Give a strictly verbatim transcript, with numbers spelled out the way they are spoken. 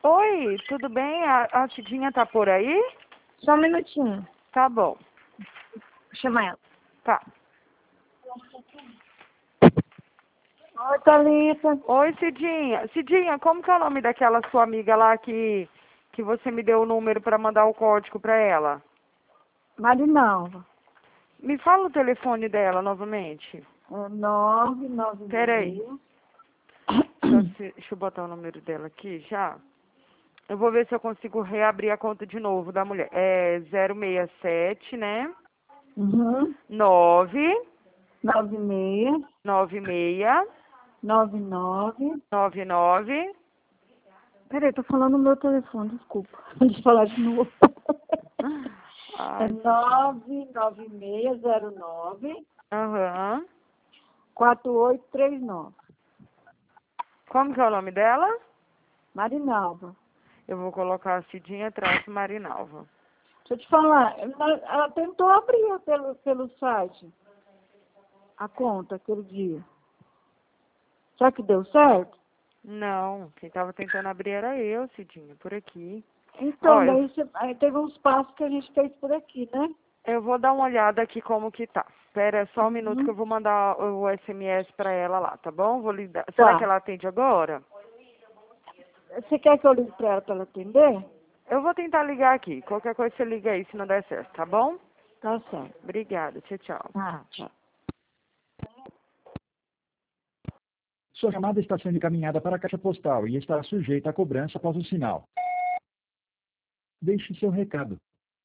Oi, tudo bem? A, a Cidinha tá por aí? Só um minutinho. Tá bom. Chama ela. Tá. Oi, Thalita. Oi, Cidinha. Cidinha, como que é o nome daquela sua amiga lá que, que você me deu o número pra mandar o código pra ela? Marinalva. Me fala o telefone dela novamente. É nove nove Peraí. Deixa, eu- deixa eu botar o número dela aqui já. Eu vou ver se eu consigo reabrir a conta de novo da mulher. É zero seis sete, né? Uhum. nove Nove seis. nove seis Nove nove. nove nove. Peraí, tô falando no meu telefone, desculpa. Deixa eu falar de novo. É Ai, nove nove seis zero nove aham. quatro oito três nove. Como que é o nome dela? Marinalva. Eu vou colocar a Cidinha traço Marinalva. Deixa eu te falar, ela, ela tentou abrir pelo, pelo site a conta aquele dia. Será que deu certo? Não, quem tava tentando abrir era eu, Cidinha, por aqui. Então, Ó, eu, daí você, aí teve uns passos que a gente fez por aqui, né? eu vou dar uma olhada aqui como que tá. Espera só um minuto que eu Uhum. vou mandar o S M S pra ela lá, tá bom? Vou ligar. Será que Tá. ela atende agora? Você quer que eu ligue pra ela pra ela atender? Eu vou tentar ligar aqui. Qualquer coisa você liga aí se não der certo, tá bom? Tá certo. Obrigada. Tchau, tchau. Ah, tchau. Sua chamada está sendo encaminhada para a caixa postal e está sujeita a cobrança após o sinal. Deixe seu recado.